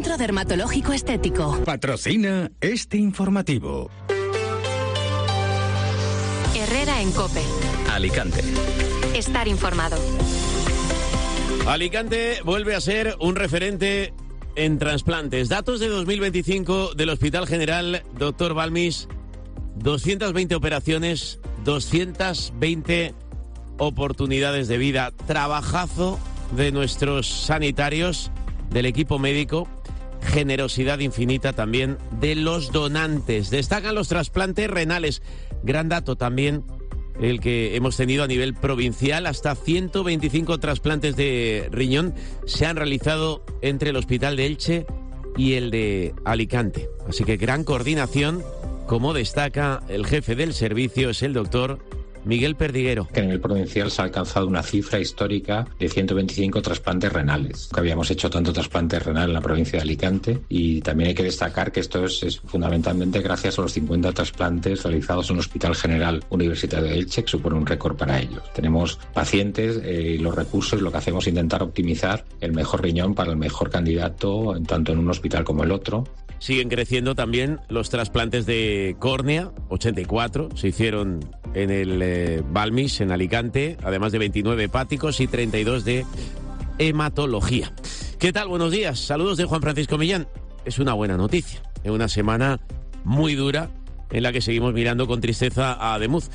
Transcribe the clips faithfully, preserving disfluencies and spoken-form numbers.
Centro Dermatológico Estético. Patrocina este informativo. Herrera en COPE. Alicante. Estar informado. Alicante vuelve a ser un referente en trasplantes. Datos de dos mil veinticinco del Hospital General Doctor Balmis. doscientas veinte operaciones, doscientas veinte oportunidades de vida. Trabajazo de nuestros sanitarios, del equipo médico. Generosidad infinita también de los donantes. Destacan los trasplantes renales. Gran dato también el que hemos tenido a nivel provincial. Hasta ciento veinticinco trasplantes de riñón se han realizado entre el Hospital de Elche y el de Alicante. Así que gran coordinación, como destaca el jefe del servicio, es el doctor Miguel Perdiguero. Que en el provincial se ha alcanzado una cifra histórica de ciento veinticinco trasplantes renales. Que habíamos hecho tanto trasplante renal en la provincia de Alicante, y también hay que destacar que esto es, es fundamentalmente gracias a los cincuenta trasplantes realizados en el Hospital General Universitario de Elche, que supone un récord para ellos. Tenemos pacientes y eh, los recursos, lo que hacemos es intentar optimizar el mejor riñón para el mejor candidato, tanto en un hospital como el otro. Siguen creciendo también los trasplantes de córnea, ochenta y cuatro se hicieron en el eh, Balmis, en Alicante, además de veintinueve hepáticos y treinta y dos de hematología. ¿Qué tal? Buenos días. Saludos de Juan Francisco Millán. Es una buena noticia, en una semana muy dura en la que seguimos mirando con tristeza a Ademuz,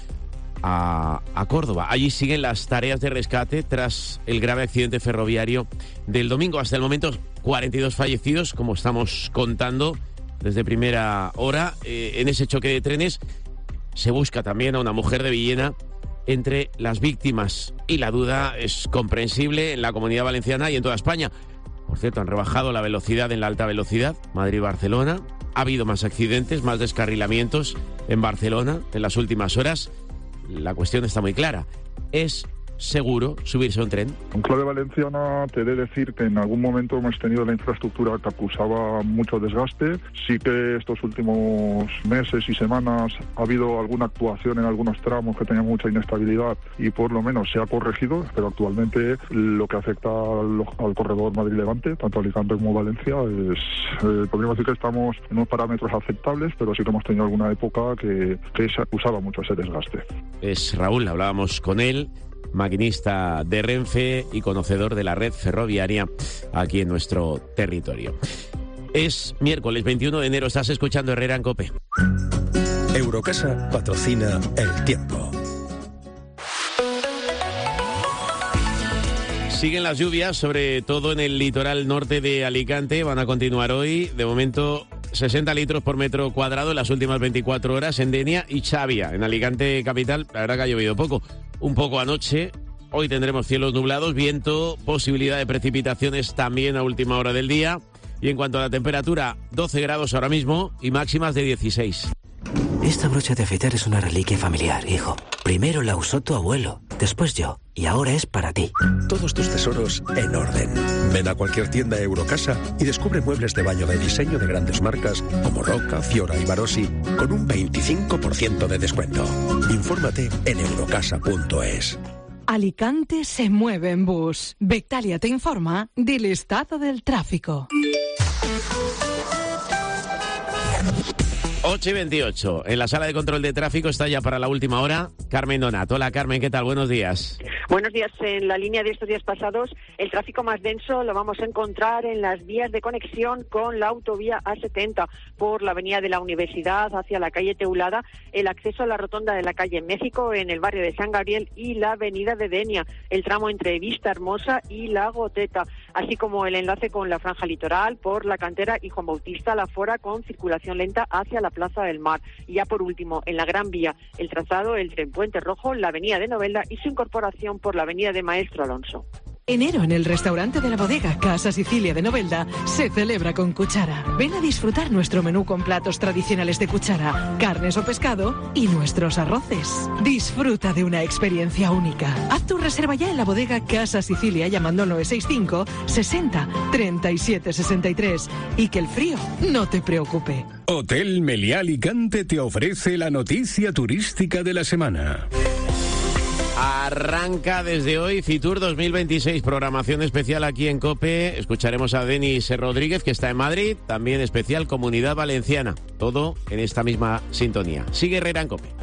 a, a Córdoba. Allí siguen las tareas de rescate tras el grave accidente ferroviario del domingo. Hasta el momento, cuarenta y dos fallecidos, como estamos contando desde primera hora. Eh, en ese choque de trenes se busca también a una mujer de Villena entre las víctimas, y la duda es comprensible en la Comunidad Valenciana y en toda España. Por cierto, han rebajado la velocidad en la alta velocidad, Madrid-Barcelona. Ha habido más accidentes, más descarrilamientos en Barcelona en las últimas horas. La cuestión está muy clara. ¿Es seguro subirse a un tren? En clave valenciana te he de decir que en algún momento hemos tenido la infraestructura que acusaba mucho desgaste. Sí que estos últimos meses y semanas ha habido alguna actuación en algunos tramos que tenían mucha inestabilidad y por lo menos se ha corregido, pero actualmente lo que afecta al, al corredor Madrid-Levante, tanto Alicante como Valencia, es eh, podríamos decir que estamos en unos parámetros aceptables, pero sí que hemos tenido alguna época que, que se acusaba mucho ese desgaste. Es Raúl, hablábamos con él, maquinista de Renfe y conocedor de la red ferroviaria aquí en nuestro territorio. Es miércoles veintiuno de enero, estás escuchando Herrera en COPE. Eurocasa patrocina El Tiempo. Siguen las lluvias, sobre todo en el litoral norte de Alicante. Van a continuar hoy. De momento, sesenta litros por metro cuadrado en las últimas veinticuatro horas en Denia y Xavia. En Alicante capital, la verdad que ha llovido poco. Un poco anoche. Hoy tendremos cielos nublados, viento, posibilidad de precipitaciones también a última hora del día. Y en cuanto a la temperatura, doce grados ahora mismo y máximas de dieciséis. Esta brocha de afeitar es una reliquia familiar, hijo. Primero la usó tu abuelo, después yo, y ahora es para ti. Todos tus tesoros en orden. Ven a cualquier tienda Eurocasa y descubre muebles de baño de diseño de grandes marcas como Roca, Fiora y Barossi con un veinticinco por ciento de descuento. Infórmate en eurocasa punto es. Alicante se mueve en bus. Bectalia te informa del estado del tráfico. ocho y veintiocho. En la sala de control de tráfico está ya para la última hora Carmen Donato. Hola Carmen, ¿qué tal? Buenos días. Buenos días. En la línea de estos días pasados, el tráfico más denso lo vamos a encontrar en las vías de conexión con la autovía A setenta, por la avenida de la Universidad hacia la calle Teulada, el acceso a la rotonda de la calle México en el barrio de San Gabriel y la avenida de Denia, el tramo entre Vista Hermosa y La Goteta, así como el enlace con la franja litoral por la Cantera y Juan Bautista La Fora con circulación lenta hacia la Plaza del Mar. Y ya por último, en la Gran Vía, el trazado entre Puente Rojo, la avenida de Novelda y su incorporación por la avenida de Maestro Alonso. Enero en el restaurante de la bodega Casa Sicilia de Novelda se celebra con Cuchara. Ven a disfrutar nuestro menú con platos tradicionales de Cuchara, carnes o pescado y nuestros arroces. Disfruta de una experiencia única. Haz tu reserva ya en la bodega Casa Sicilia llamando al nueve seis cinco, sesenta, treinta y siete, sesenta y tres y que el frío no te preocupe. Hotel Meliá Alicante te ofrece la noticia turística de la semana. Arranca desde hoy Fitur dos mil veintiséis, programación especial aquí en COPE. Escucharemos a Denis Rodríguez, que está en Madrid, también especial Comunidad Valenciana. Todo en esta misma sintonía. Sigue Herrera en COPE.